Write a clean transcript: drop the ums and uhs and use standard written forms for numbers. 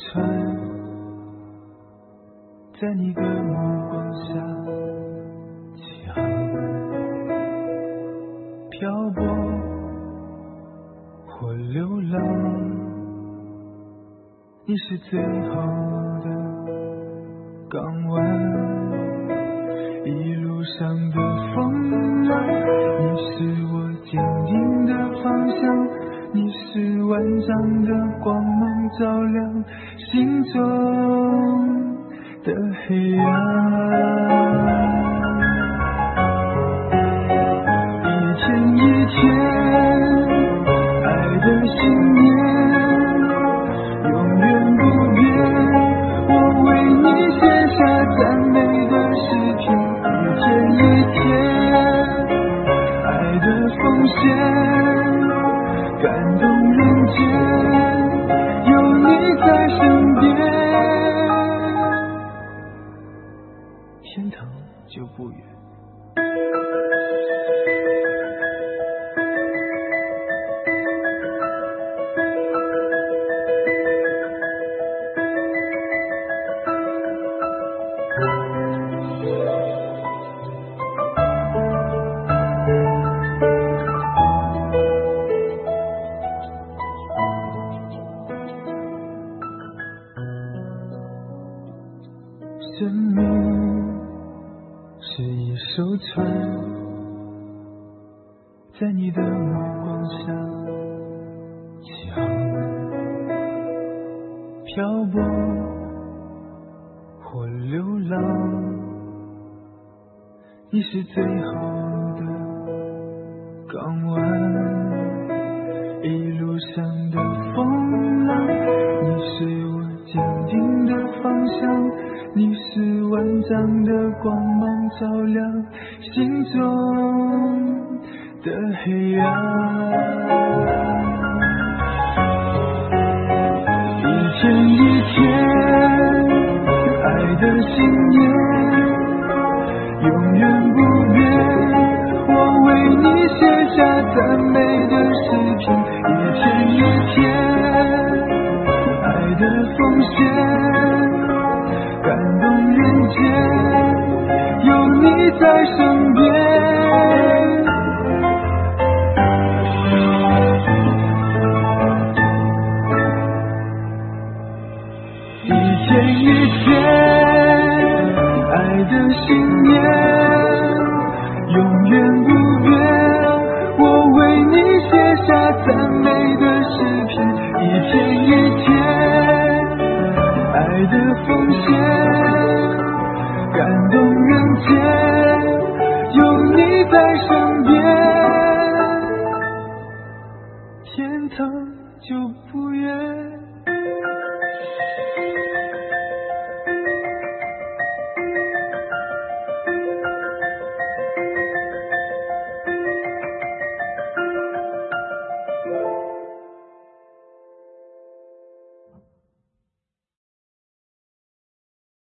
船，在你的目光下起航，漂泊或流浪，你是最好的港湾。一路上的风浪，你是我坚定的方向，你是万丈的光芒照亮心中的黑暗。一天一天，爱的信念永远不变，我为你写下赞美的诗篇。一天一天，爱的奉献感动人间，有你在身边，天堂就不远。生命是一艘船，在你的目光下起航，漂泊或流浪，你是最好的港湾。一路上的风浪，你是我坚定的方向，你是万丈的光芒照亮心中的黑暗。一天一天，爱的信念永远不变，我为你写下赞美的诗篇。一天一天，爱的奉献感动人间，有你在身边。一天一天，爱的信念永远不变，我为你写下赞美的诗篇。一天一天，爱的奉献感动人间，有你在身边，天堂就不远。